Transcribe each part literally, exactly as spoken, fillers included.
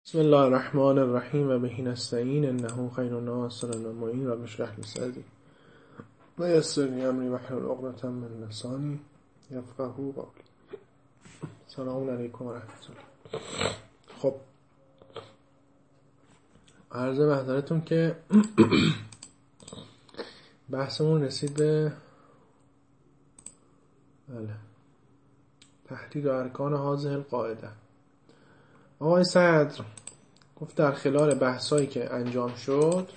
بسم الله الرحمن الرحیم و بهی نستعین انه خیر ناصر و معین و اشرح لی صدری و یسر لی امری واحلل عقدة من لسانی یفقهوا قولی. سلام علیکم و رحمت الله. خب عرض محضرتون که بحثمون رسید به بله تحلیل ارکان هذه القاعده. آقای صدر گفت در خلال بحثایی که انجام شد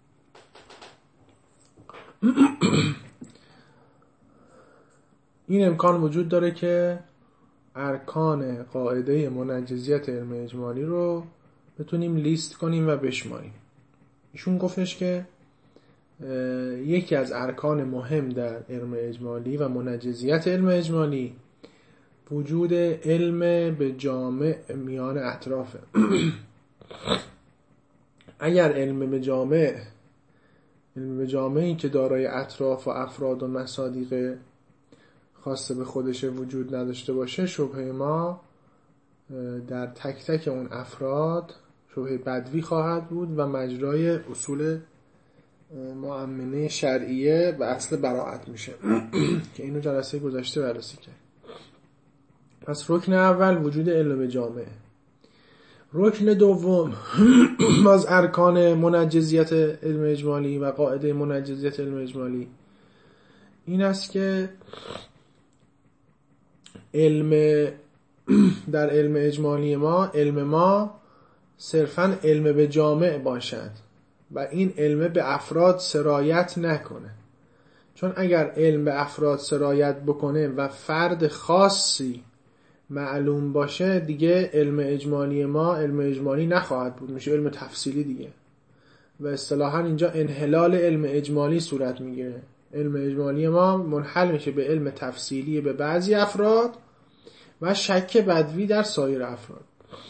این امکان وجود داره که ارکان قاعده منجزیت علم اجمالی رو بتونیم لیست کنیم و بشماریم. ایشون گفتش که یکی از ارکان مهم در علم اجمالی و منجزیت علم اجمالی وجود علم به جامع میان اطرافه. اگر علم به جامع علم به جامعی که دارای اطراف و افراد و مصادیق خاصه به خودش وجود نداشته باشه، شبهه ما در تک تک اون افراد شبهه بدوی خواهد بود و مجرای اصول مؤمنه شرعیه به اصل براءت میشه که اینو جلسه گذشته بررسی کرد. پس رکن اول وجود علم به جامع. رکن دوم از ارکان منجزیت علم اجمالی و قاعده منجزیت علم اجمالی این است که علم در علم اجمالی ما علم ما صرفاً علم به جامع باشد و این علم به افراد سرایت نکنه. چون اگر علم به افراد سرایت بکنه و فرد خاصی معلوم باشه، دیگه علم اجمالی ما علم اجمالی نخواهد بود، میشه علم تفصیلی دیگه و اصطلاحاً اینجا انحلال علم اجمالی صورت میگیره. علم اجمالی ما منحل میشه به علم تفصیلی به بعضی افراد و شک بدوی در سایر افراد.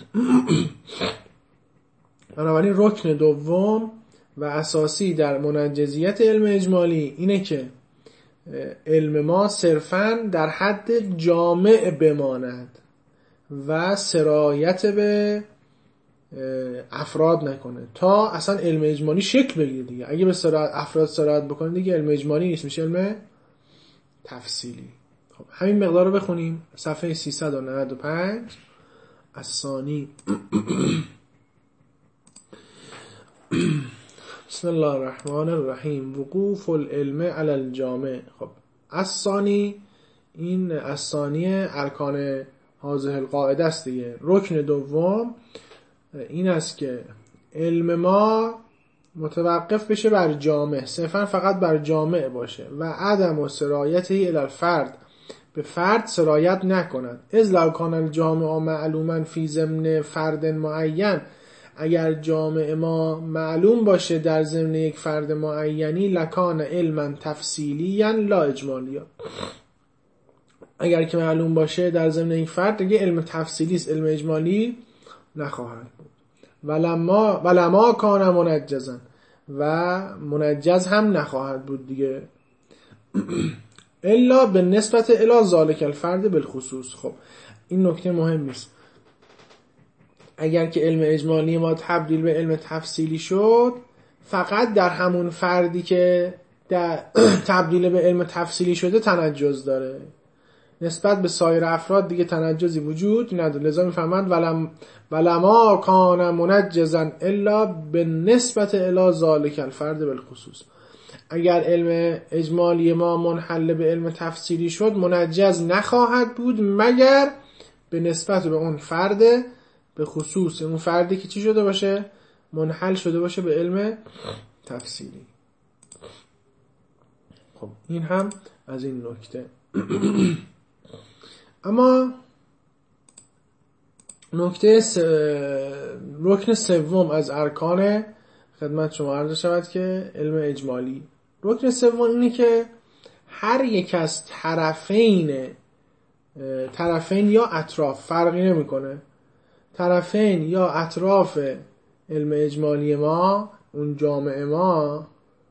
بنابراین رکن دوم و اساسی در منجزیت علم اجمالی اینه که علم ما صرفاً در حد جامع بماند و سرایت به افراد نکنه تا اصلا علم اجمالی شکل بگیره دیگه. اگه به سرایت افراد سرایت بکنه دیگه علم اجمالی نیست، میشه علم تفصیلی. خب همین مقدار رو بخونیم. صفحه سیصد و نود و پنج الثانی. بسم الله الرحمن الرحیم. وقوف العلم علی الجامع. خب الثانی، این الثانی ارکان هذه القاعده است دیگه. رکن دوم این است که علم ما متوقف بشه بر جامع، صرفا فقط بر جامع باشه و عدم و سرایته الی الفرد، به فرد سرایت نکند. اذ لو کان الجامع معلوما فی ضمن فرد معین، اگر جامع ما معلوم باشه در ضمن یک فرد معینی، لکان علما تفصیلیا لا اجمالیا، اگر که معلوم باشه در ضمن یک فرد دیگه علم تفصیلی است، علم اجمالی نخواهد بود. ولما ولما کان منجزا، و منجز هم نخواهد بود دیگه. الا به نسبت الی ذالک الفرد بالخصوص. خب این نکته مهم است. اگر که علم اجمالی ما تبدیل به علم تفصیلی شد، فقط در همون فردی که در تبدیل به علم تفصیلی شده تنجز داره، نسبت به سایر افراد دیگه تنجزی وجود نداره. لذا میفهمند ولم ولما کان منجزا الا بالنسبه الی ذالک الفرد بالخصوص. اگر علم اجمالی ما منحل به علم تفصیلی شد، منجز نخواهد بود مگر به نسبت به اون فرد به خصوص، اون فردی که چی شده باشه؟ منحل شده باشه به علم تفصیلی. خب این هم از این نکته. اما نکته س... رکن سوم از ارکان خدمت شما عرض شود که علم اجمالی. رکن سوم اینه که هر یک از طرفین طرفین یا اطراف، فرقی نمیکنه، طرفین یا اطراف علم اجمالی ما، اون جامعه ما،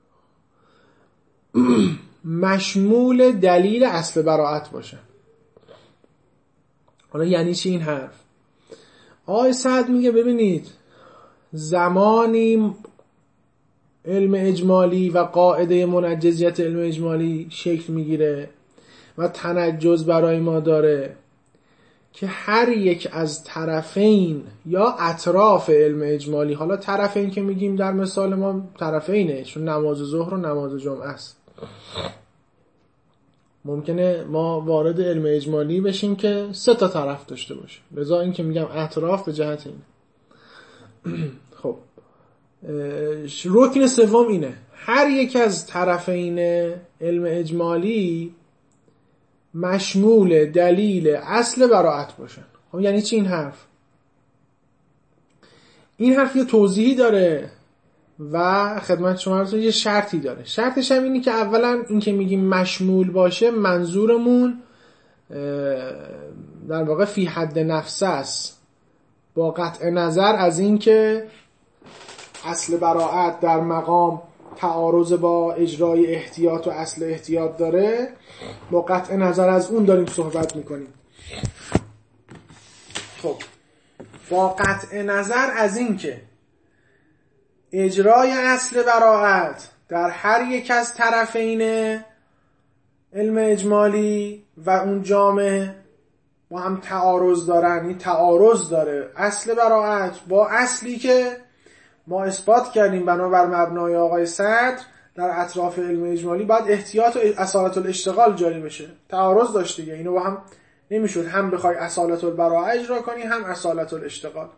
مشمول دلیل اصل براءت باشه. حالا یعنی چی این حرف؟ آقای سعد میگه ببینید زمانی علم اجمالی و قاعده منجزیت علم اجمالی شکل میگیره و تنجز برای ما داره که هر یک از طرفین یا اطراف علم اجمالی، حالا طرفین که میگیم در مثال ما طرفینه چون نماز ظهر و نماز جمعه است، ممکنه ما وارد علم اجمالی بشیم که سه تا طرف داشته باشه، لذا این که میگم اطراف به جهت اینه. خب رکن سوم اینه هر یک از طرفین علم اجمالی مشمول دلیل اصل براءت باشن. خب یعنی چی این حرف؟ این حرف یه توضیحی داره و خدمت شما رو یه شرطی داره. شرطش هم اینه که اولا این که میگیم مشمول باشه منظورمون در واقع فی حد نفسه است، با قطع نظر از این که اصل براءت در مقام تعارض با اجرای احتیاط و اصل احتیاط داره، با قطع نظر از اون داریم صحبت میکنیم. خب با قطع نظر از این که اجرای اصل براءت در هر یک از طرفین علم اجمالی و اون جامعه با هم تعارض دارن، این تعارض داره اصل براءت با اصلی که ما اثبات کردیم بنابر مبنای آقای صدر در اطراف علم اجمالی باید احتیاط و اصالت الاشتغال جاری بشه. تعارض داشت دیگه، اینو با هم نمیشد هم بخوای اصالت البراءه اجرا کنی هم اصالت الاشتغال.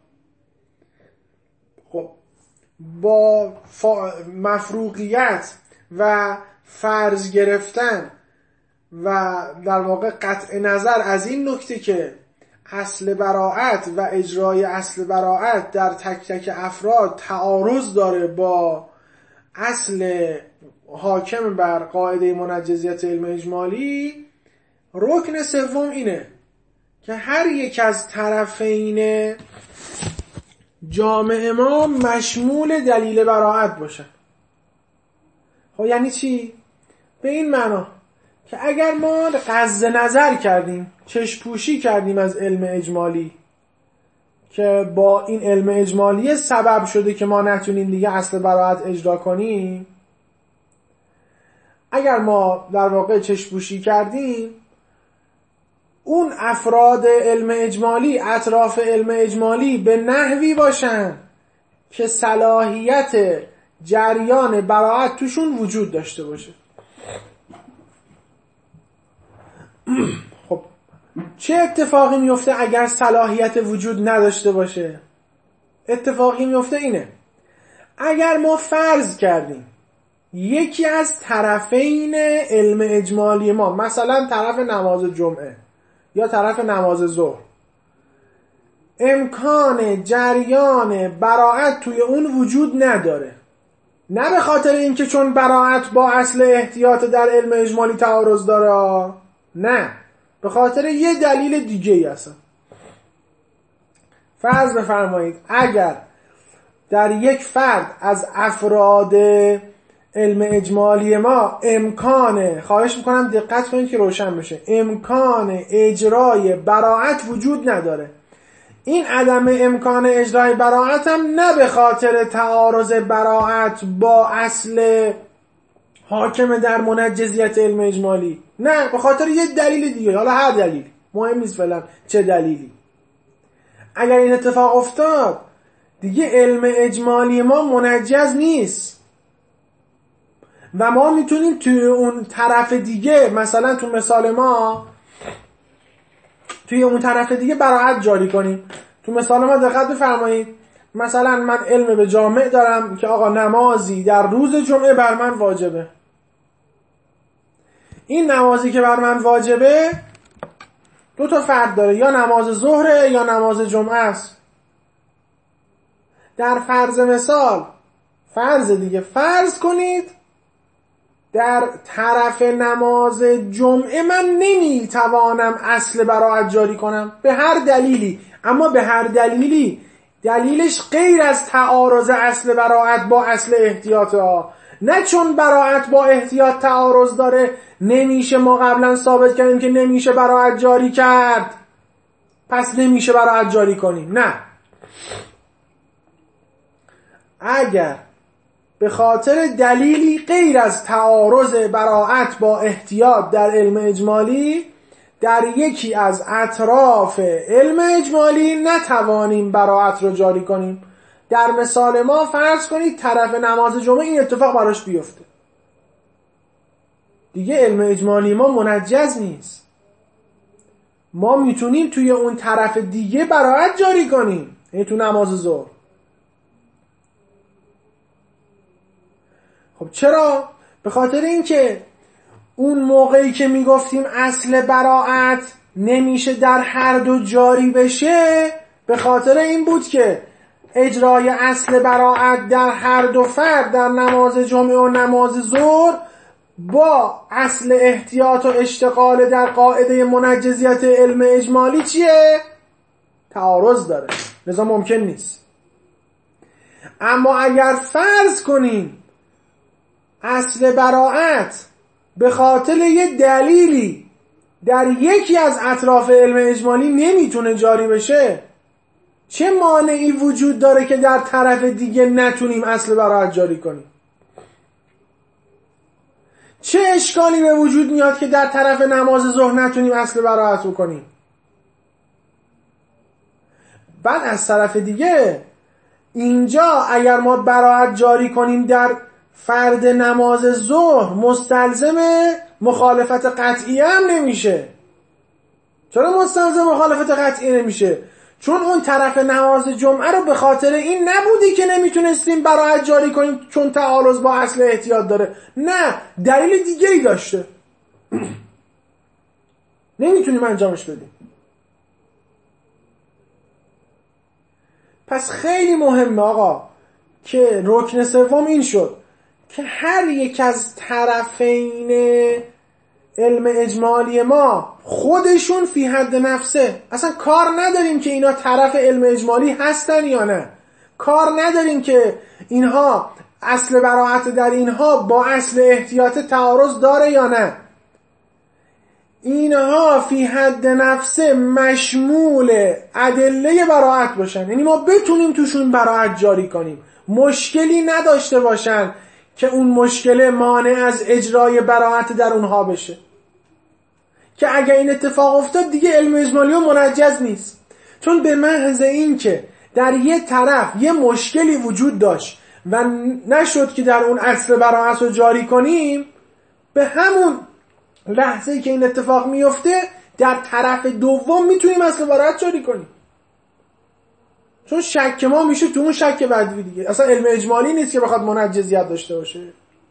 خب با مفروغیت و فرض گرفتن و در واقع قطع نظر از این نکته که اصل براءت و اجرای اصل براءت در تک تک افراد تعارض داره با اصل حاکم بر قاعده منجزیت علم اجمالی، رکن سوم اینه که هر یک از طرفین جامعه ما مشمول دلیل براءت باشه. خب یعنی چی؟ به این معنا که اگر ما قصد نظر کردیم، چشم پوشی کردیم از علم اجمالی که با این علم اجمالی سبب شده که ما نتونیم دیگه اصل براءت اجرا کنیم، اگر ما در واقع چشم پوشی کردیم، اون افراد علم اجمالی، اطراف علم اجمالی به نحوی باشن که صلاحیت جریان براءت توشون وجود داشته باشه. خب چه اتفاقی میفته اگر صلاحیت وجود نداشته باشه؟ اتفاقی میفته اینه اگر ما فرض کردیم یکی از طرفین علم اجمالی ما، مثلا طرف نماز جمعه یا طرف نماز ظهر، امکان جریان براءت توی اون وجود نداره، نه به خاطر اینکه چون براءت با اصل احتیاط در علم اجمالی تعارض داره، نه، به خاطر یه دلیل دیگه ای هست. فرض بفرمایید اگر در یک فرد از افراد علم اجمالی ما امکان، خواهش میکنم دقت کنید که روشن بشه، امکان اجرای براءت وجود نداره، این عدم امکان اجرای براءت هم نه به خاطر تعارض براءت با اصل حاکم در منجزیت علم اجمالی، نه، به خاطر یه دلیل دیگه، حالا هر دلیل مهم نیست فعلا چه دلیلی. اگر این اتفاق افتاد دیگه علم اجمالی ما منجز نیست و ما میتونیم توی اون طرف دیگه، مثلا تو مثال ما توی اون طرف دیگه براءت جاری کنیم. تو مثال ما دقت بفرمایید، مثلا من علم به جامع دارم که آقا نمازی در روز جمعه بر من واجبه، این نمازی که بر من واجبه دو تا فرد داره، یا نماز ظهره یا نماز جمعه است. در فرض مثال، فرض دیگه، فرض کنید در طرف نماز جمعه من نمیتوانم اصل براءت جاری کنم به هر دلیلی، اما به هر دلیلی دلیلش غیر از تعارض اصل براءت با اصل احتیاط ها، نه چون براءت با احتیاط تعارض داره نمیشه، ما قبلا ثابت کردیم که نمیشه براءت جاری کرد پس نمیشه براءت جاری کنیم، نه، اگر به خاطر دلیلی غیر از تعارض براءت با احتیاط در علم اجمالی در یکی از اطراف علم اجمالی نتوانیم براءت رو جاری کنیم، در مثال ما فرض کنید طرف نماز جمعه این اتفاق براش بیفته، دیگه علم اجمالی ما منجز نیست، ما میتونیم توی اون طرف دیگه براءت جاری کنیم، یعنی تو نماز ظهر. خب چرا؟ به خاطر اینکه اون موقعی که میگفتیم اصل براءت نمیشه در هر دو جاری بشه، به خاطر این بود که اجرای اصل براءت در هر دو فرد در نماز جمعه و نماز ظهر با اصل احتیاط و اشتغال در قاعده منجزیت علم اجمالی چیه؟ تعارض داره، لذا ممکن نیست. اما اگر فرض کنیم اصل براءت به خاطر یه دلیلی در یکی از اطراف علم اجمالی نمیتونه جاری بشه، چه مانعی وجود داره که در طرف دیگه نتونیم اصل براءت جاری کنیم؟ چه اشکالی به وجود میاد که در طرف نماز ظهر نتونیم اصل براءت رو کنیم؟ بعد از طرف دیگه اینجا اگر ما براءت جاری کنیم در فرد نماز ظهر مستلزم مخالفت قطعی هم نمیشه. چرا مستلزم مخالفت قطعی نمیشه؟ چون اون طرف نماز جمعه رو به خاطر این نبودی که نمیتونستیم براءت جاری کنیم چون تعارض با اصل احتیاط داره، نه، دلیل دیگه ای داشته نمیتونیم انجامش بدیم. پس خیلی مهمه آقا که رکن سوم این شد که هر یک از طرفین علم اجمالی ما خودشون فی حد نفسه، اصلا کار نداریم که اینا طرف علم اجمالی هستن یا نه، کار نداریم که اینها اصل براءت در اینها با اصل احتیاط تعارض داره یا نه، اینها فی حد نفسه مشمول ادله براءت باشن، یعنی ما بتونیم توشون براءت جاری کنیم، مشکلی نداشته باشن که اون مشکل مانع از اجرای براءت در اونها بشه، که اگر این اتفاق افتاد دیگه علم اجمالی و منجز نیست، چون به محض این که در یه طرف یه مشکلی وجود داشت و نشد که در اون اصل براءت رو جاری کنیم، به همون لحظه که این اتفاق میفته در طرف دوم میتونیم اصل براءت جاری کنیم، چون شک ما میشه تو اون شک بدوی دیگه، اصلا علم اجمالی نیست که بخواد منجزیت داشته باشه.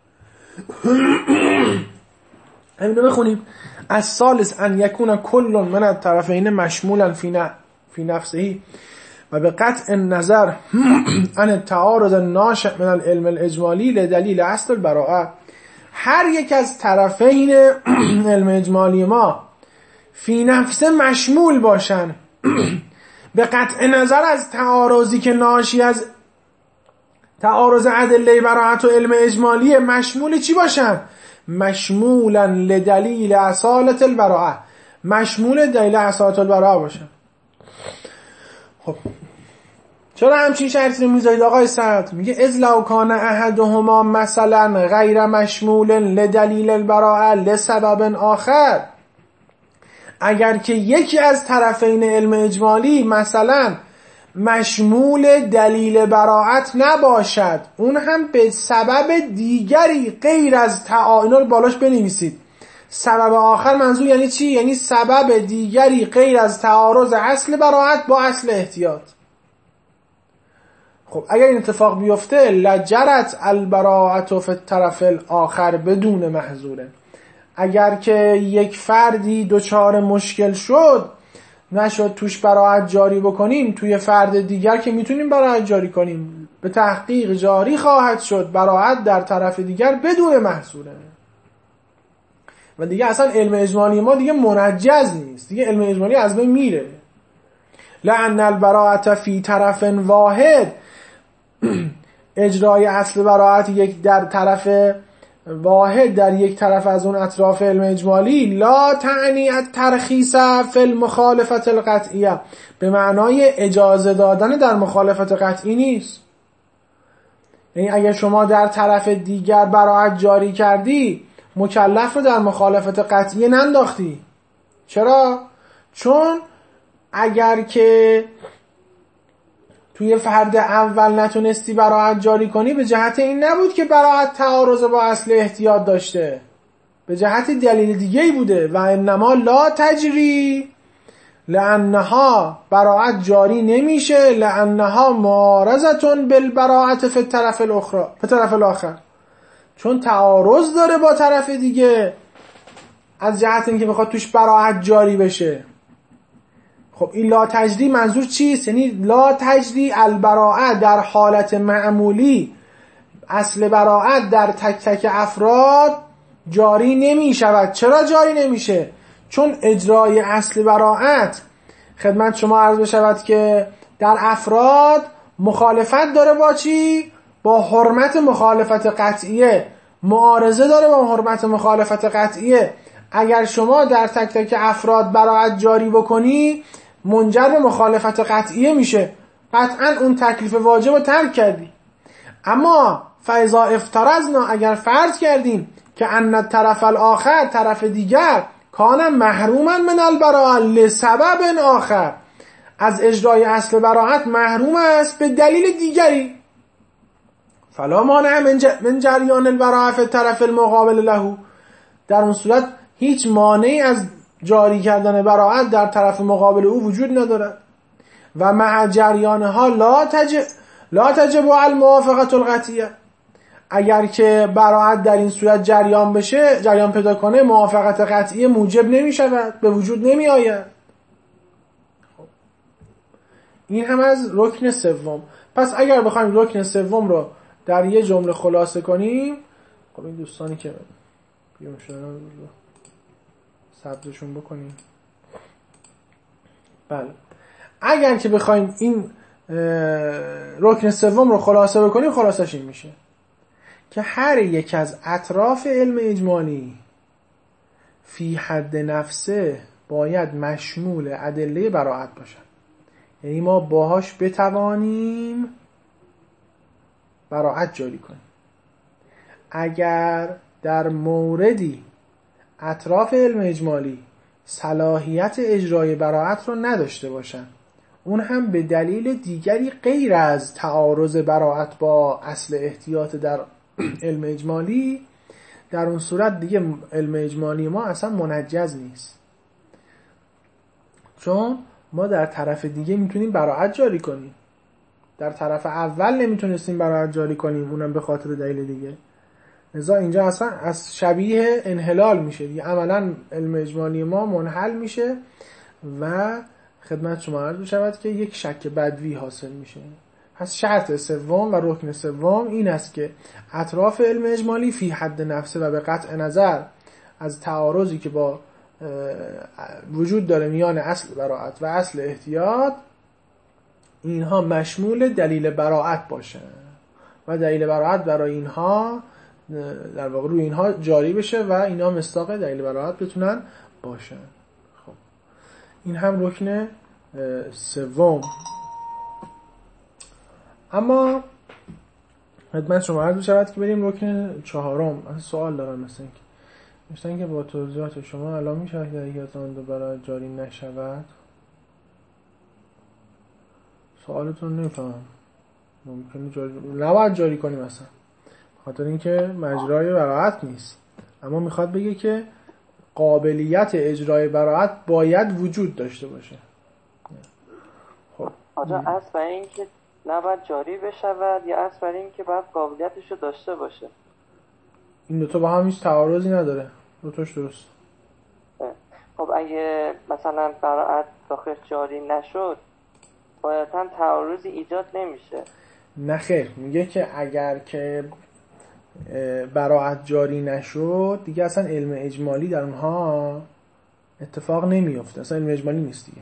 همین رو بخونیم. الثالث ان یکون کل من الطرفین مشمولا فی نفسه و به قطع النظر عن التعارض الناشئ من العلم الاجمالی لدلیل اصل البراءه، هر یک از طرفین علم اجمالی ما فی نفسه مشمول باشن به قطع نظر از تعارضی که ناشی از تعارض ادله براءت و علم اجمالی، مشمول چی باشن؟ مشمولا لدلیل اصالت البراءه، مشمول دلیل اصالت البراءه باشن. خب چرا همچین شرطی رو میذارید آقای سعد؟ میگه اذ لو کان احدهما مثلا غیر مشمول لدلیل البراءه لسبب آخر، اگر که یکی از طرفین علم اجمالی مثلا مشمول دلیل براءت نباشد، اون هم به سبب دیگری غیر از تعارض، رو بالاش بنویسید، سبب آخر منظور یعنی چی؟ یعنی سبب دیگری غیر از تعارض اصل براءت با اصل احتیاط. خب اگر این اتفاق بیفته لجرت البراءت فی الطرف الاخر بدون محظوره، اگر که یک فردی دچار مشکل شد نشد توش براءت جاری بکنیم، توی فرد دیگر که میتونیم براءت جاری کنیم به تحقیق جاری خواهد شد براءت در طرف دیگر بدون محظوره، و دیگه اصلا علم اجمالی ما دیگه منجز نیست، دیگه علم اجمالی از بین میره. لأن البراءت فی طرف واحد، اجرای اصل براءت یک در طرف واحد در یک طرف از اون اطراف علم اجمالی لا تعنی الترخیص فی المخالفت القطعیه، به معنای اجازه دادن در مخالفت قطعی نیست. یعنی اگر شما در طرف دیگر براعت جاری کردی، مکلف رو در مخالفت قطعی ننداختی. چرا؟ چون اگر که توی فرد اول نتونستی براعت جاری کنی، به جهت این نبود که براعت تعارض با اصل احتیاط داشته، به جهت دلیل دیگه‌ای بوده. و انما لا تجری لانها، براعت جاری نمیشه، لانها معارضتون بالبراعت فی الطرف الاخر فی الطرف الاخر، چون تعارض داره با طرف دیگه از جهت اینکه بخواد توش براعت جاری بشه. خب این لا تجری منظور چیست؟ یعنی لا تجری البراعت در حالت معمولی، اصل براعت در تک تک افراد جاری نمی شود. چرا جاری نمیشه؟ چون اجرای اصل براعت خدمت شما عرض بشود که در افراد مخالفت داره با چی؟ با حرمت مخالفت قطعیه، معارضه داره با حرمت مخالفت قطعیه. اگر شما در تک تک افراد براعت جاری بکنی، منجر به مخالفت قطعیه میشه، قطعا اون تکلیف واجب رو ترک کردی. اما فاذا افترضنا، اگر فرض کردیم که ان الطرف الاخر، طرف دیگر، کان محروما من البراءه لسبب آخر، از اجرای اصل براعت محروم است به دلیل دیگری، فلا مانع من جریان البراءه فی الطرف المقابل له، در اون صورت هیچ مانعی از جاری کردن براعت در طرف مقابل او وجود ندارد. و مع جریانها لا تجب لا تجب الموافقه القطعیه، اگر که براعت در این صورت جریان بشه، جریان پیدا کنه، موافقت قطعی موجب نمی شود، به وجود نمی آید. این هم از رکن سوم. پس اگر بخوایم رکن سوم رو در یه جمله خلاصه کنیم، خب این دوستانی که بیام شدن رو ثبتشون بکنیم. بله، اگر که بخوایم این رکن سوم رو خلاصه بکنیم، خلاصش این میشه که هر یک از اطراف علم اجمالی فی حد نفسه باید مشمول ادله براعت باشن. یعنی ما باهاش بتوانیم براعت جاری کنیم. اگر در موردی اطراف علم اجمالی صلاحیت اجرای براعت رو نداشته باشن، اون هم به دلیل دیگری غیر از تعارض براعت با اصل احتیاط در علم اجمالی، در اون صورت دیگه علم اجمالی ما اصلا منجز نیست. چون ما در طرف دیگه میتونیم براعت جاری کنیم، در طرف اول نمیتونستیم براعت جاری کنیم، اونم به خاطر دلیل دیگه. لذا اینجا اصلا از شبیه انحلال میشه دیگه، عملا علم اجمالی ما منحل میشه و خدمت شما عرض بشود که یک شک بدوی حاصل میشه. پس شرط سوم و رکن سوم این است که اطراف علم اجمالی فی حد نفسه و به قطع نظر از تعارضی که با وجود داره میان اصل براعت و اصل احتیاط، اینها مشمول دلیل براعت باشه و دلیل براعت برای اینها در واقع روی اینها جاری بشه و اینها مصداق دلیل براعت بتونن باشن. خب این هم رکن سوم. اما خدمت شما عرض بشود که بریم رکن چهارم. سوال دارم، مثلا اینکه میشتن که با توضیحات شما الان میشه که اگر از آن دو برای جاری نشود. سوالتون نمیفهمم. ممکنه جاری نباید جاری کنیم مثلا، خاطر اینکه مجرای براعت نیست، اما میخواد بگه که قابلیت اجرای براعت باید وجود داشته باشه. خب آجا اصل برای این که نباید جاری بشود یا اصل برای این که باید قابلیتشو داشته باشه؟ این دوتا با هم هیچ تعارضی نداره، دوتاش درست. خب اگه مثلا براعت داخل جاری نشد، بایدن تعارضی ایجاد نمیشه؟ نه خیر، میگه که اگر که براعت جاری نشد دیگه اصلا علم اجمالی در اونها اتفاق نمیفته، اصلا علم اجمالی نیست دیگه.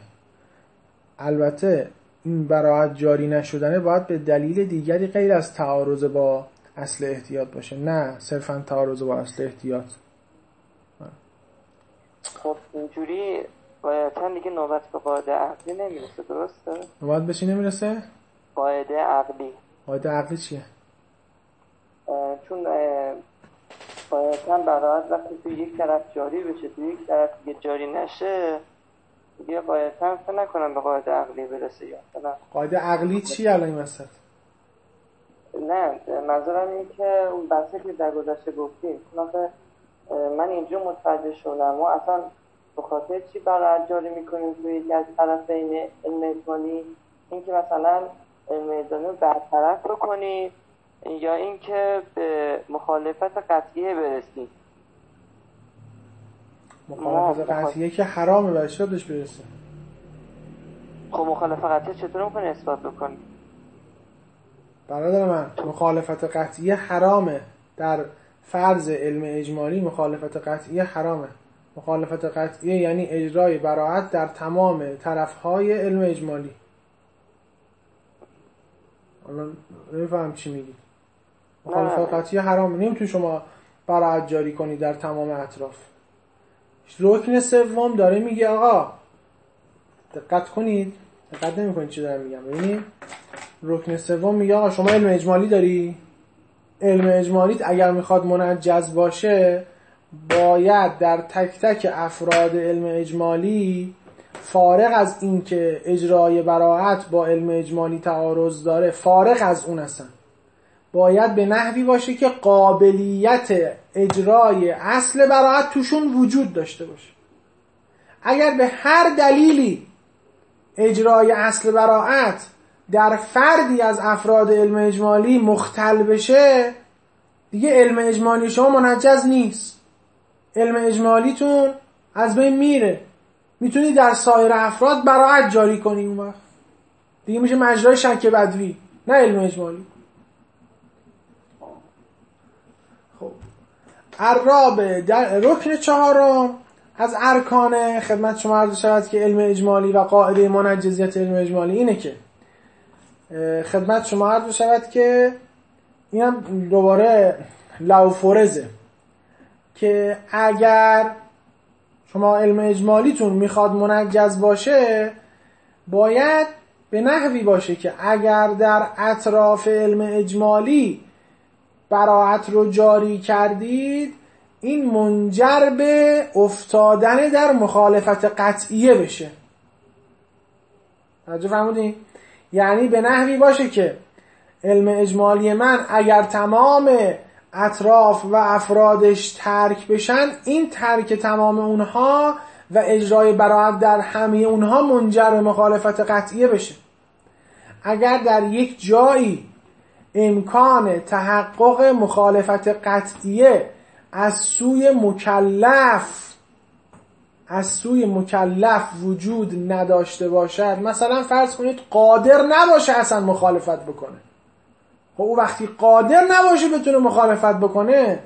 البته این براعت جاری نشدنه باید به دلیل دیگری غیر از تعارض با اصل احتیاط باشه، نه صرفا تعارض با اصل احتیاط. خب اینجوری قاعدتا دیگه نوبت به قاعده عقلی نمیرسه، درسته؟ نوبت به چی نمیرسه؟ قاعده عقلی. قاعده عقلی چیه؟ چون قاعدتا براحت وقتی تو یک طرف جاری بشه تو یک طرف دیگه جاری نشه دیگه قاعدتا فکر نکنم به قاعده عقلی برسه. یا مثلا قاعده عقلی چی الان این وسط؟ نه منظورم این که اون بحثی که در گذشته گفتیم من اینجا متوجه شدم ما اصلا به خاطر چی براحت جاری میکنیم توی یکی از طرفین علم اجمالی، این که مثلا علم اجمالی رو برطرف بکنیم یا این که به مخالفت قطعیه برسیم. مخالفت قطعیه که حرامه و اشتادش برسه. خب مخالفت قطعیه چطور میکنی اثبات بکنی؟ برادر من مخالفت قطعیه حرامه، در فرض علم اجمالی مخالفت قطعیه حرامه. مخالفت قطعیه یعنی اجرای براءت در تمام طرفهای علم اجمالی. الان نمیفهم چی میگی. مخالفت قطعیه حرامه، نمیتونی شما براءت جاری کنی در تمام اطراف. رکن سوم داره میگه آقا دقت کنید، دقت نمی‌کنید چی دارم میگم. ببینید رکن سوم میگه آقا شما علم اجمالی داری، علم اجمالیت اگر میخواد منجز باشه باید در تک تک افراد علم اجمالی فارغ از این که اجرای براءت با علم اجمالی تعارض داره، فارغ از اون اصلا باید به نحوی باشه که قابلیت اجرای اصل براءت توشون وجود داشته باشه. اگر به هر دلیلی اجرای اصل براءت در فردی از افراد علم اجمالی مختل بشه دیگه علم اجمالی شما منجز نیست، علم اجمالیتون از بین میره. میتونی در سایر افراد براءت جاری کنی، اون وقت دیگه میشه مجرای شک بدوی، نه علم اجمالی. خب الرابع در رکن چهارم از ارکان خدمت شما عرض شود که علم اجمالی و قاعده منجزیت علم اجمالی اینه که خدمت شما عرض شود که اینم دوباره لوفورزه که اگر شما علم اجمالیتون میخواد منجز باشه باید به نحوی باشه که اگر در اطراف علم اجمالی براءت رو جاری کردید این منجر به افتادن در مخالفت قطعیه بشه. توجه فرمودین؟ یعنی به نحوی باشه که علم اجمالی من اگر تمام اطراف و افرادش ترک بشن این ترک تمام اونها و اجرای براءت در همه اونها منجر به مخالفت قطعیه بشه. اگر در یک جایی امکان تحقق مخالفت قطعیه از سوی مکلف از سوی مکلف وجود نداشته باشد، مثلا فرض کنید قادر نباشه اصلا مخالفت بکنه، خب او وقتی قادر نباشه بتونه مخالفت بکنه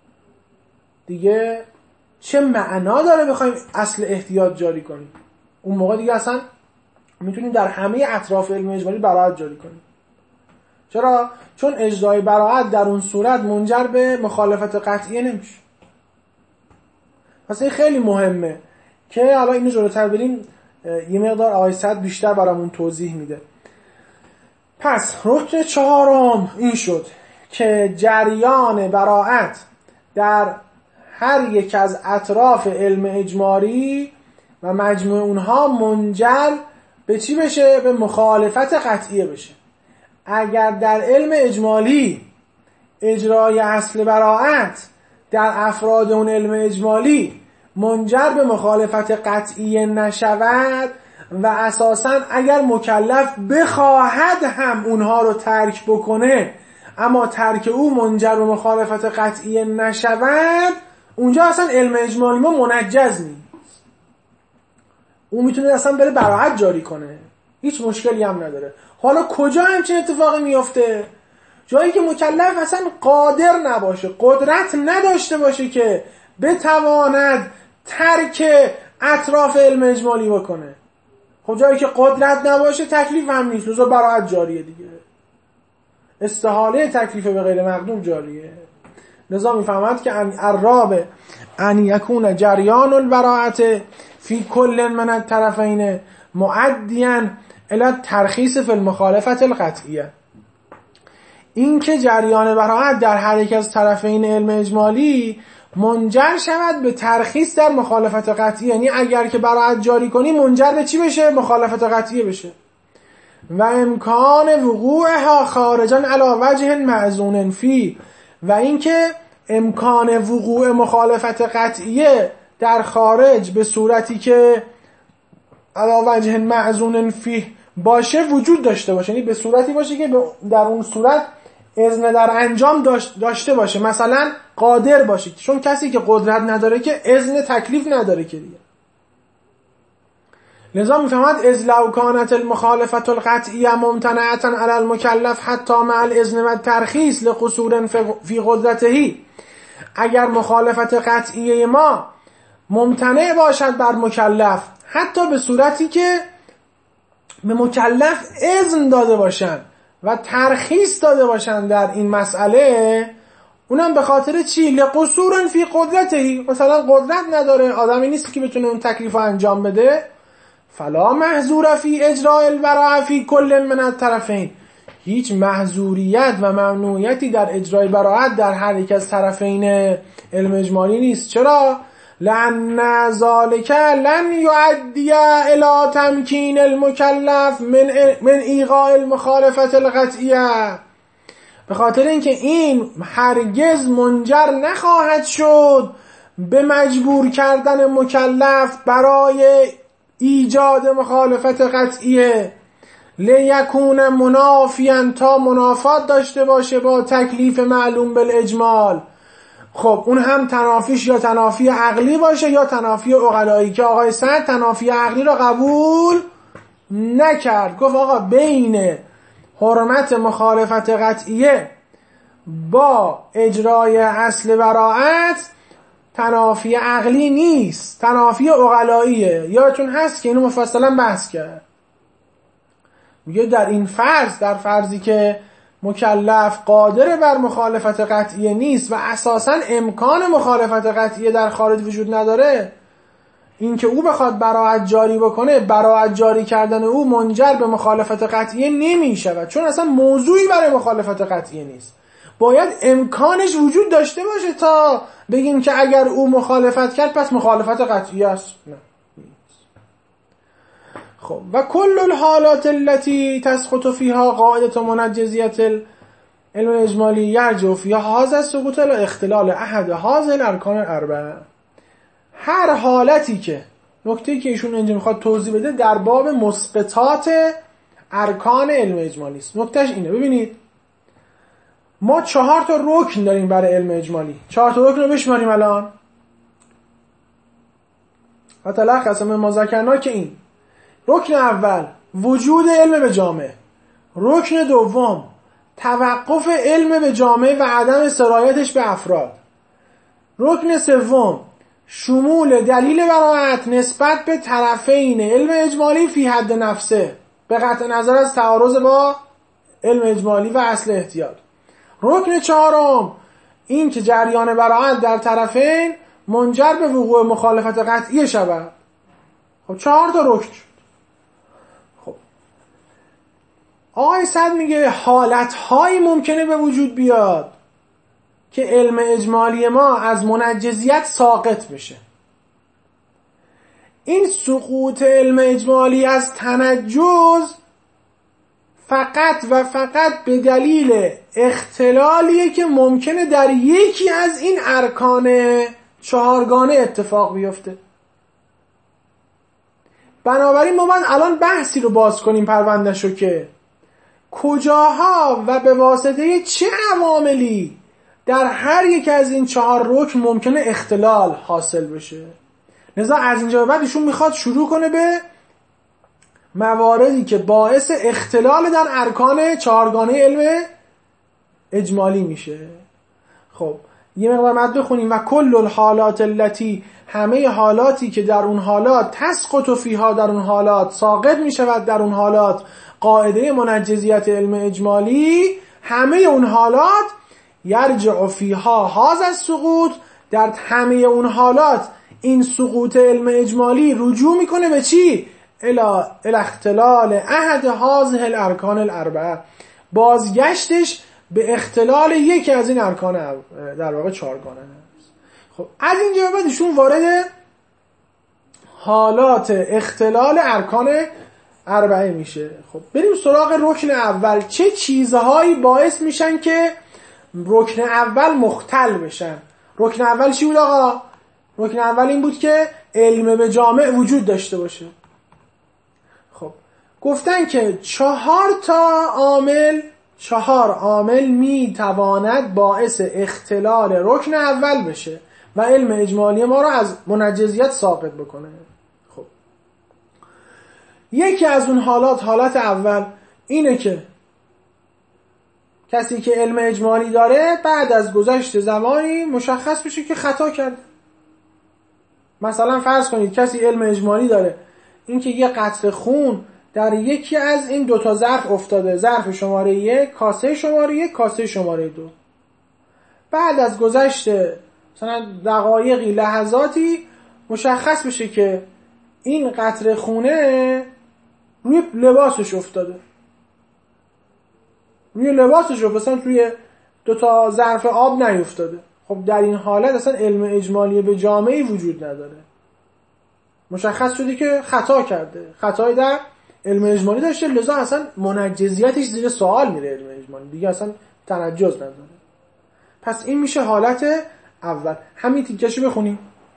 دیگه چه معنا داره بخوایم اصل احتیاط جاری کنیم؟ اون موقع دیگه اصلا میتونیم در همه اطراف علم اجمالی براءت جاری کنیم. چرا؟ چون اجرای براءت در اون صورت منجر به مخالفت قطعیه نمیشه. پس این خیلی مهمه که حالا اینو جلوتر بریم یه مقدار آقای سعد بیشتر برامون توضیح میده. پس رکن چهارم این شد که جریان براءت در هر یک از اطراف علم اجمالی و مجموع اونها منجر به چی بشه؟ به مخالفت قطعیه بشه. اگر در علم اجمالی اجرای اصل براءت در افراد اون علم اجمالی منجر به مخالفت قطعیه نشود و اساساً اگر مکلف بخواهد هم اونها رو ترک بکنه اما ترک او منجر به مخالفت قطعیه نشود، اونجا اصلا علم اجمالی ما منجز نیست. اون میتونه اصلا بره براءت جاری کنه، هیچ مشکلی هم نداره. حالا کجا همچین اتفاقی میفته؟ جایی که مکلف اصلا قادر نباشه، قدرت نداشته باشه که بتواند ترک اطراف علم اجمالی بکنه. خب جایی که قدرت نباشه تکلیف هم نیست، لزوم براءت جاریه دیگه. استحاله تکلیف به غیر مقدور جاریه. لذا میفهمد که الرابع ان یکون جریان البراءت فی کل من الطرفین مؤدیا الی ترخیص فی المخالفت القطعیه. این که جریان براءت در هر یک از طرفین علم اجمالی منجر شود به ترخیص در مخالفت قطعی، یعنی اگر که براءت جاری کنی منجر به چی بشه؟ مخالفت قطعی بشه. و امکان وقوعها خارجا علی وجه معزون فی، و اینکه امکان وقوع مخالفت قطعیه در خارج به صورتی که علی وجه معزون فی باشه وجود داشته باشه، یعنی به صورتی باشه که در اون صورت اذن در انجام داشته باشه، مثلا قادر باشه، چون کسی که قدرت نداره که اذن تکلیف نداره که دیگه. لذا میفهمد اذ لو کانت المخالفت القطعیه ممتنعه علی المکلف حتی مع الاذن و الترخیص لقصور فی قدرته، اگر مخالفت قطعیه ما ممتنع باشد بر مکلف حتی به صورتی که به مکلف اذن داده باشن و ترخیص داده باشن در این مسئله، اونم به خاطر چی؟ لقصور فی قدرته، مثلا قدرت نداره، آدمی نیست که بتونه اون تکلیف رو انجام بده، فلا محظور فی اجراء البراء فی کل من الطرفین، هیچ محظوریت و ممنوعیتی در اجرای براءت در هر یک از طرفین علم اجمالی نیست. چرا؟ لأن ذلك لن يؤدي الى تمکین المکلف من من ایقاع المخالفت القطعیه، به خاطر اینکه این هرگز منجر نخواهد شد به مجبور کردن مکلف برای ایجاد مخالفت قطعیه، لیکون منافیاً تا منافات داشته باشه با تکلیف معلوم بالاجمال. خب اون هم تنافیش یا تنافی عقلی باشه یا تنافی عقلایی، که آقای سعد تنافی عقلی را قبول نکرد، گفت آقا بین حرمت مخالفت قطعیه با اجرای اصل براءت تنافی عقلی نیست، تنافی عقلاییه. یادتون هست که اینو مفصلا بحث کرد. میگه در این فرض، در فرضی که مکلف قادر بر مخالفت قطعیه نیست و اساساً امکان مخالفت قطعیه در خارج وجود نداره، این که او بخواد براءت جاری بکنه، براءت جاری کردن او منجر به مخالفت قطعیه نمی شود، چون اصلا موضوعی برای مخالفت قطعیه نیست. باید امکانش وجود داشته باشه تا بگیم که اگر او مخالفت کرد پس مخالفت قطعیه است. نه. خب و کل الحالات التي تسقط فيها قاعده منجزیت علم اجمالی یرجع فيها هذا سقوط الاختلال احد هذه الارکان الاربعه. هر حالتی که نکته‌ای که ایشون اینجا میخواد توضیح بده در باب مسقطات ارکان علم اجمالی است. نکتهش اینه، ببینید ما چهار تا رکن داریم برای علم اجمالی. چهار تا رکن رو بشماریم الان. و تلخص ما ذکرنا که این رکن اول وجود علم به جامع، رکن دوم توقف علم به جامع و عدم سرایتش به افراد، رکن سوم شمول دلیل براءت نسبت به طرفین علم اجمالی فی حد نفسه به قطع نظر از تعارض با علم اجمالی و اصل احتیاط، رکن چهارم این که جریان براءت در طرفین منجر به وقوع مخالفت قطعی شود. خب چهار تا رکن شد. خب آقای سعد میگه حالتهایی ممکنه به وجود بیاد که علم اجمالی ما از منجزیت ساقط بشه. این سقوط علم اجمالی از تنجز فقط و فقط به دلیل اختلالیه که ممکنه در یکی از این ارکان چهارگانه اتفاق بیفته. بنابراین ما باید الان بحثی رو باز کنیم پروندهشو که کجاها و به واسطه چه عواملی در هر یک از این چهار رکن ممکنه اختلال حاصل بشه. لذا از اینجا به بعد ایشون میخواد شروع کنه به مواردی که باعث اختلال در ارکان چهارگانه علم اجمالی میشه. خب یه مقدار مد بخونیم. و کل الحالات التي، همه حالاتی که در اون حالات تسقط فیها، در اون حالات ساقط میشود، در اون حالات قاعده منجزیت علم اجمالی همه اون حالات یرجع فیها هذا السقوط، در همه اون حالات این سقوط علم اجمالی رجوع میکنه به چی؟ الی اختلال احد هذه الارکان الاربعه، بازگشتش به اختلال یکی از این ارکان در واقع چهارگانه است. خب از اینجا بعد ایشون وارد حالات اختلال ارکان اربعه میشه. خب بریم سراغ رکن اول. چه چیزهایی باعث میشن که رکن اول مختل بشن؟ رکن اول چی بود آقا؟ رکن اول این بود که علم به جامع وجود داشته باشه. خب گفتن که چهار تا عامل چهار عامل میتواند باعث اختلال رکن اول بشه و علم اجمالی ما رو از منجزیت ساقط بکنه. خب یکی از اون حالات، حالت اول اینه که کسی که علم اجمالی داره بعد از گذشت زمانی مشخص بشه که خطا کرده. مثلا فرض کنید کسی علم اجمالی داره اینکه یه قطره خون در یکی از این دوتا ظرف افتاده، ظرف شماره یک، کاسه شماره یک، کاسه شماره دو. بعد از گذشت مثلا دقایقی، لحظاتی مشخص بشه که این قطره خونه روی لباسش افتاده، روی لباسش افتاده، مثلا روی دوتا ظرف آب نیفتاده. خب در این حالت اصلا علم اجمالی به جامعی وجود نداره. مشخص شده که خطا کرده، خطای در علم اجمالی داشته، لذا اصلا منجزیتش زیر سوال میره، علم اجمالی دیگه اصلا تنجز نداره. پس این میشه حالت اول. همین تیکشو بخونیم.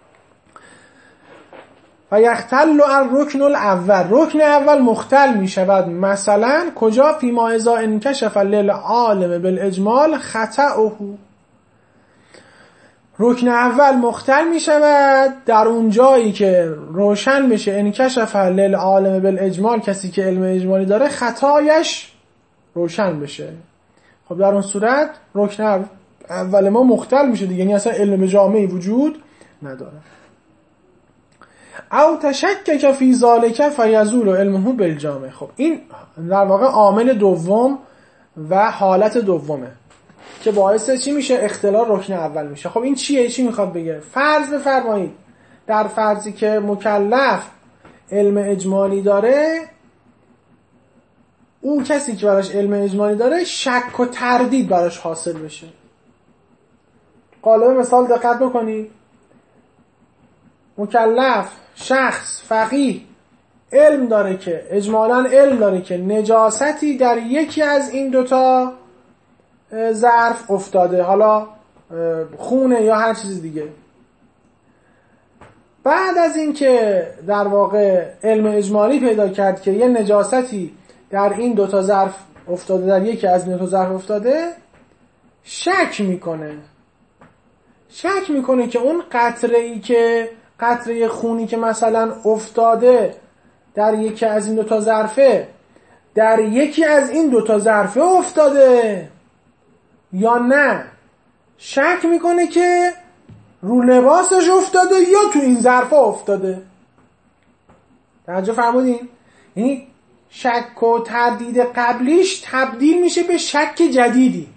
و یختل الرکن الاول، رکن اول مختل میشود. مثلا کجا؟ فیما اذا انکشف للعالم بالاجمال خطأه. رکن اول مختل می شود در اون جایی که روشن بشه انکشف للعالم بالاجمال، کسی که علم اجمالی داره خطایش روشن بشه. خب در اون صورت رکن اول ما مختل میشه دیگه، یعنی اصلا علم جامعی وجود نداره. او تشکک فی ذالک فیزول علمه بالجامع. خب این در واقع عامل دوم و حالت دومه که باعث چی میشه؟ اختلال رکن اول میشه. خب این چیه؟ چی میخواد بگه؟ فرض بفرمایید در فرضی که مکلف علم اجمالی داره، اون کسی که براش علم اجمالی داره شک و تردید براش حاصل بشه. قالب مثال دقت بکنید. مکلف، شخص، فقیه علم داره که اجمالاً علم داره که نجاستی در یکی از این دوتا ظرف افتاده، حالا خونه یا هر چیز دیگه. بعد از این که در واقع علم اجمالی پیدا کرد که یه نجاستی در این دوتا ظرف افتاده، در یکی از این دوتا ظرف افتاده، شک میکنه شک میکنه که اون قطره ای که قطره خونی که مثلا افتاده در یکی از این دوتا ظرفه، در یکی از این دوتا ظرفه افتاده یا نه. شک میکنه که رو لباسش افتاده یا تو این ظرفا افتاده. توجه فرمودین؟ یعنی شک و تردید قبلیش تبدیل میشه به شک جدیدی.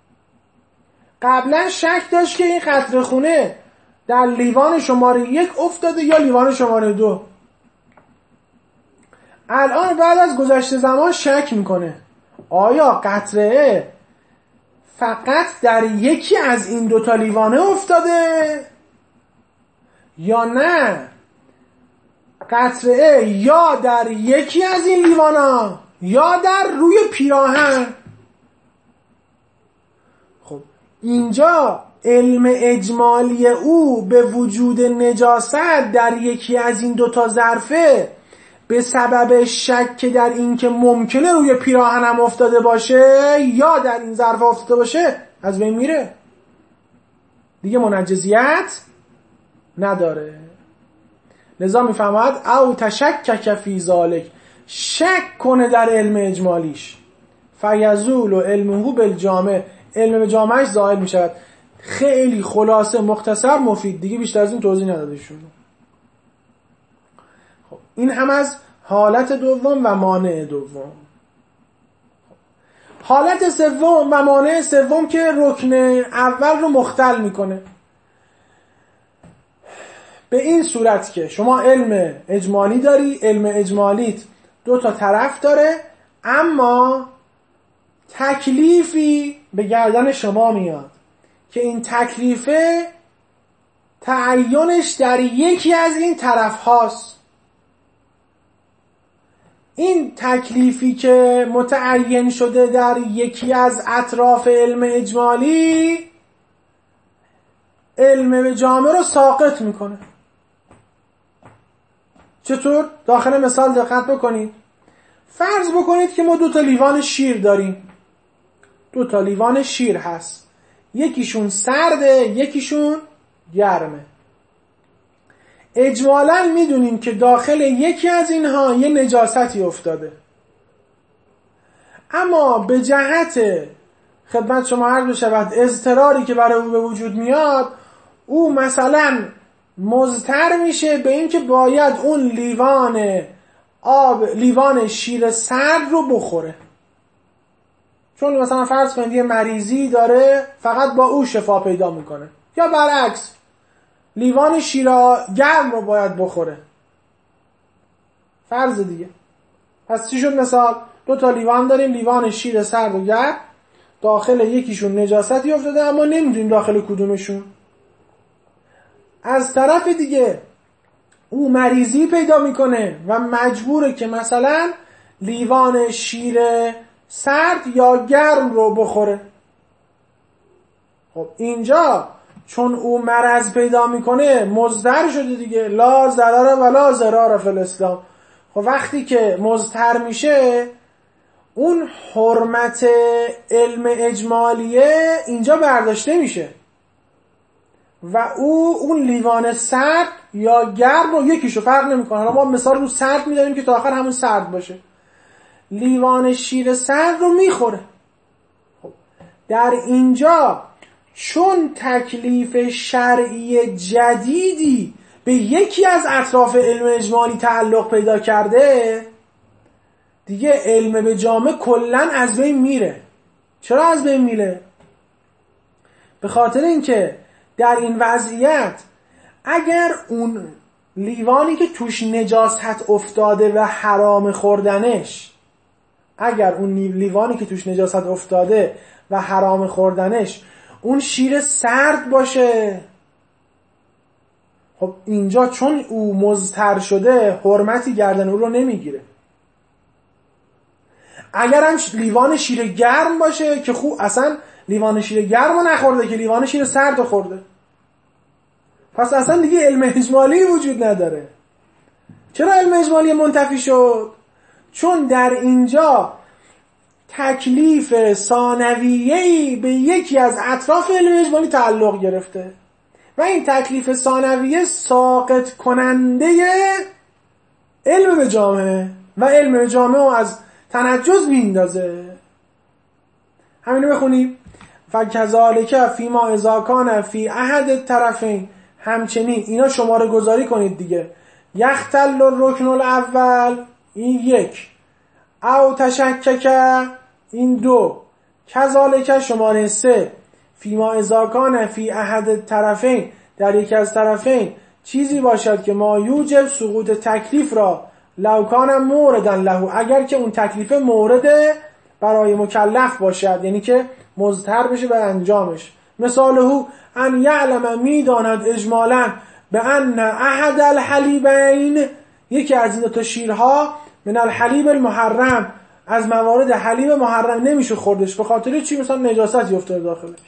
قبلا شک داشت که این قطره خونه در لیوان شماره یک افتاده یا لیوان شماره دو. الان بعد از گذشت زمان شک میکنه آیا قطره فقط در یکی از این دوتا لیوانه افتاده یا نه قطره یا در یکی از این لیوانا یا در روی پیراهن. خب اینجا علم اجمالی او به وجود نجاست در یکی از این دوتا ظرفه به سبب شک در این که ممکنه روی پیراهنم افتاده باشه یا در این ظرف افتاده باشه از بین میره دیگه، منجزیت نداره. لذا میفهمد او تشکک فی ذالک، شک کنه در علم اجمالیش، فیزول و علمه بالجامع، علم به جامعش ظاهر میشود. خیلی خلاصه، مختصر، مفید، دیگه بیشتر از این توضیح نداده شده. خب این هم از حالت دوم و مانع دوم. حالت سوم و مانع سوم که رکن اول رو مختل میکنه، به این صورت که شما علم اجمالی داری، علم اجمالیت دو تا طرف داره، اما تکلیفی به گردن شما میاد که این تکلیفه تعینش در یکی از این طرف هاست. این تکلیفی که متعین شده در یکی از اطراف علم اجمالی علم به جامع رو ساقط میکنه. چطور؟ داخل مثال دقت بکنید. فرض بکنید که ما دو تا لیوان شیر داریم، دو تا لیوان شیر هست، یکیشون سرده یکیشون گرمه. اجمالاً میدونیم که داخل یکی از اینها یه نجاستی افتاده، اما به جهت خدمت شما عرض بشود اضطراری که برای او به وجود میاد، او مثلا مضطر میشه به این که باید اون لیوان آب لیوان شیر سرد رو بخوره، چون مثلا فرض کنید یه مریضی داره فقط با او شفا پیدا میکنه، یا برعکس لیوان شیر گرم رو باید بخوره، فرض دیگه. پس چی شد؟ مثال دو تا لیوان داریم، لیوان شیر سرد و گرم، داخل یکیشون نجاستی افتاده اما نمیدونیم داخل کدومشون. از طرف دیگه او مریضی پیدا میکنه و مجبوره که مثلا لیوان شیر سرد یا گرم رو بخوره. خب اینجا چون او مرض پیدا میکنه مضطر شده دیگه، لا ضرر ولا ضرار فی الاسلام. خب وقتی که مضطر میشه اون حرمت علم اجمالیه اینجا برداشته میشه و او اون لیوان سرد یا گرم رو یکیشو فرق نمیکنه. حالا ما مثال رو سرد میداریم که تا آخر همون سرد باشه، لیوان شیر سرد رو میخوره. خب در اینجا چون تکلیف شرعی جدیدی به یکی از اطراف علم اجمالی تعلق پیدا کرده، دیگه علم به جامع کلن از بین میره. چرا از بین میره؟ به خاطر اینکه در این وضعیت اگر اون لیوانی که توش نجاست افتاده و حرام خوردنش اگر اون لیوانی که توش نجاست افتاده و حرام خوردنش اون شیر سرد باشه، خب اینجا چون او مضطر شده حرمتی گردن او رو نمیگیره. اگر هم لیوان شیر گرم باشه که خوب اصلا لیوان شیر گرم رو نخورده که لیوان شیر سرد رو خورده، پس اصلا دیگه علم اجمالی وجود نداره. چرا علم اجمالی منتفی شد؟ چون در اینجا تکلیف ثانویه‌ای به یکی از اطراف علم اجمالی تعلق گرفته و این تکلیف ثانویه ساقط کننده علم به جامعه و علم به جامعه رو از تنجز میندازه. همینو بخونیم. فکذالک فیما اذا کان فی احد الطرفین، همچنین اینا شماره گذاری کنید دیگه. یختل الرکن الاول، این یک، او تشکک، این دو، کذالک شماره سه، فیما اذا کان فی احد الطرفین، در یکی از طرفین چیزی باشد که ما یوجب سقوط تکلیف را لو کان موردن له، اگر که اون تکلیف مورد برای مکلف باشد، یعنی که مضطر بشه به انجامش. مثاله ان یعلم، میداند اجمالا، به ان احد الحلیبین، یکی از این دو تا شیرها، من الحلیب المحرم، از موارد حلیب محرم نمیشه خوردش. به خاطر چی؟ مثلا نجاستی افتاده داخلش.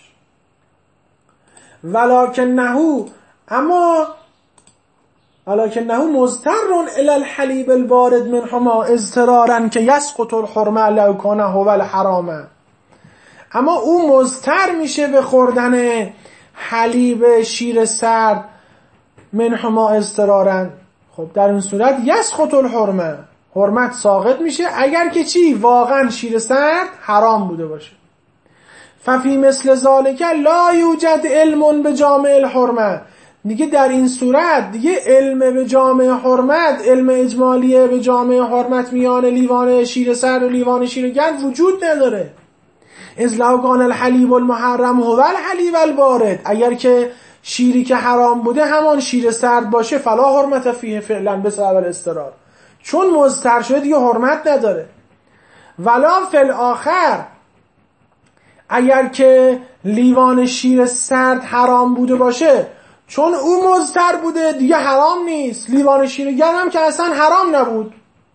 ولکنه، اما ولکنه مضطر الی الحلیب البارد منهما اضطرارا که یسقط الحرمه لو کان هو الحرام، اما او مضطر میشه به خوردن حلیب شیر سرد منهما اضطرارا. خب در این صورت یسقط الحرمه، حرمت ساقط میشه اگر که چی؟ واقعا شیر سرد حرام بوده باشه. ففی مثل ذالک لا یوجد علم به جامع الحرمه، دیگه در این صورت دیگه علم به جامع حرمت، علم اجمالیه به جامع حرمت میان لیوان شیر سرد و لیوان شیر گرم وجود نداره. از لو کان الحلیب المحرم هو الحلیب البارد، اگر که شیری که حرام بوده همان شیر سرد باشه فلا حرمت فیه فعلا به سبب الاضطرار، چون مضطر شده دیگه حرمت نداره. ولا فی الاخر، اگر که لیوان شیر سرد حرام بوده باشه چون او مضطر بوده دیگه حرام نیست، لیوان شیر گرم هم که اصلا حرام نبود.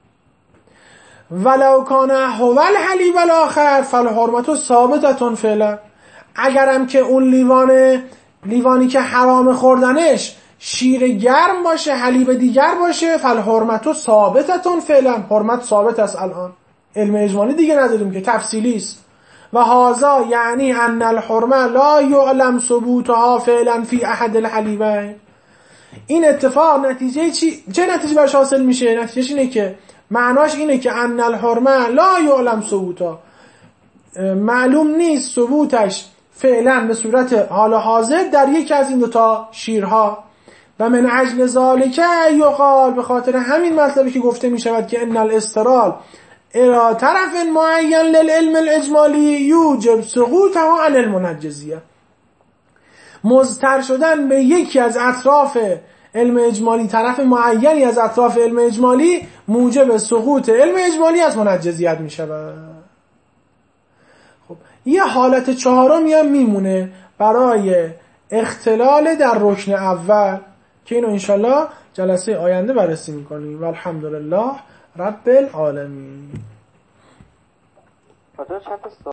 ولو کان هو الحلیب الاخر فالحرمت ثابتة فعلا، اگرم که اون لیوان لیوانی که حرام خوردنش شیر گرم باشه، حلیب دیگر باشه، فالحرمت ثابتة فعلا، حرمت ثابت است. الان علم اجمالی دیگه نداریم که تفصیلی است. و هذا یعنی ان الحرمه لا یعلم ثبوتها فعلا فی احد الحلیبین. این اتفاق نتیجه چی؟ چه نتیجه برش حاصل میشه؟ نتیجهش اینه که معناش اینه که ان الحرمه لا یعلم ثبوتها، معلوم نیست ثبوتش فعلا به صورت حال حاضر در یکی از این دوتا شیرها. و من اجل ذالک یقال، به خاطر همین مطلبی که گفته می شود که ان الاضطرار الى طرف معین للعلم الاجمالی یوجب سقوطه عن المنجزیه، مضطر شدن به یکی از اطراف علم اجمالی، طرف معینی از اطراف علم اجمالی، موجب سقوط علم اجمالی از منجزیت می شود. خب یه حالت چهارمی هم میمونه برای اختلال در رکن اول که اینو انشالله جلسه آینده بررسی میکنیم. و الحمدلله رب العالمین.